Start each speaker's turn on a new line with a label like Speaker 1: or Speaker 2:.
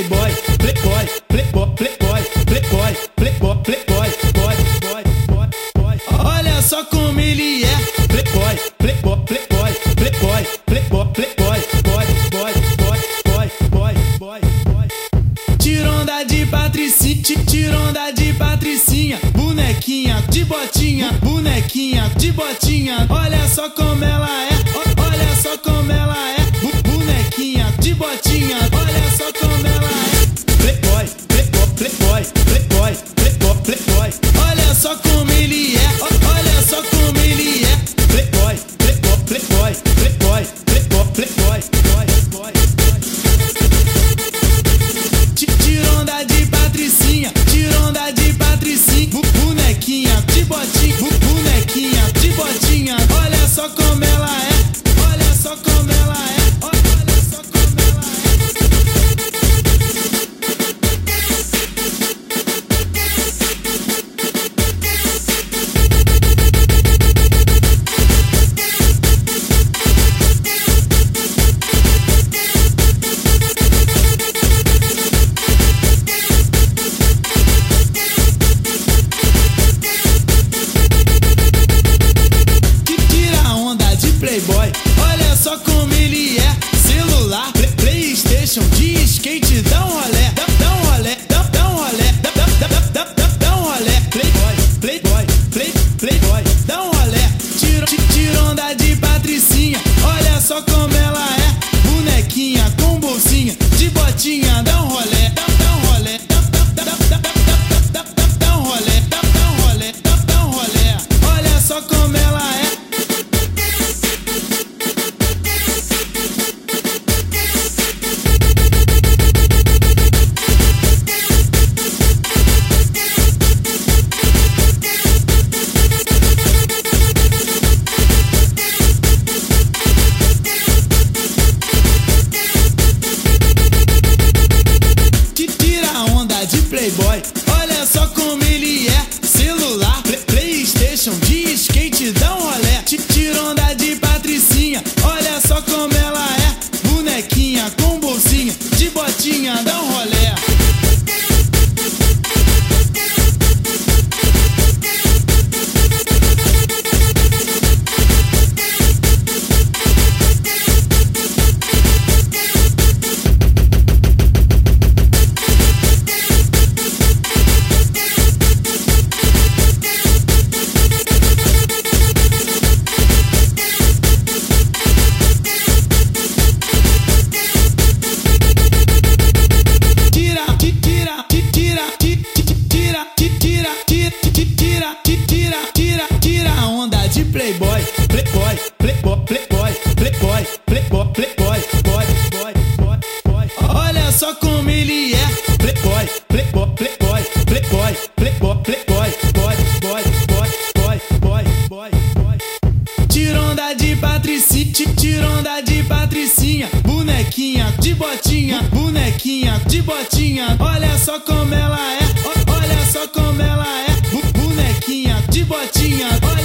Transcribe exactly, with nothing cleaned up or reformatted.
Speaker 1: playboy, playboy, playboy, playboy, playboy, playboy, playboy, boy, boy, boy, boy. Olha só como ele é, playboy, playboy, playboy, playboy, playboy, playboy, boy, boy, boy, boy, boy, boy, boy. Tironda de Patricinha, tironda de Patricinha, bonequinha de botinha, bonequinha de botinha. Olha só como ela é, olha só como ela é, bonequinha de botinha. Olha só como ela é, playboy, playboy, playboy, playboy, playboy, playboy. Olha só como ele é, olha só como ele é, playboy, playboy, playboy, playboy, playboy, playboy, boy, boy, boy. Tironda de Patricinha, tironda de Patricinha, bonequinha de botinha, bonequinha de botinha. Olha só como ela é, olha só como ela é, olha só como ela é. Playboy, olha só como ele é, celular, play, Playstation, de skate, dá um rolé, dá, dá um rolé, dá, dá um rolé, dá, dá, dá, dá, dá, dá um rolé. Playboy, playboy, play, playboy, dá um rolé. Tiro, tironda de Patricinha, olha só como ela é, bonequinha com bolsinha, de botinha, dá um rolé, dá, dá um rolé, dá, dá, dá, dá, dá, dá, dá, dá, dá um rolé, dá, dá um rolé, dá, dá um rolé. Olha só como ela é. Playboy, olha só como ele é, celular, play, Playstation, de skate, dá um rolé. Tironda de Patricinha, olha só como ela é, bonequinha com bolsinha, de botinha, dá um rolé. Playboy, playboy, playboy, playboy, playboy, playboy, playboy, boy, boy, boy, boy. Olha só como ele é, playboy, playboy, playboy, playboy, playboy, playboy, boy, boy, boy, boy, boy, boy, boy. Tironda de Patricinha, tironda de Patricinha, bonequinha de botinha, bonequinha de botinha. Olha só como ela é, olha só como ela é, bonequinha de botinha.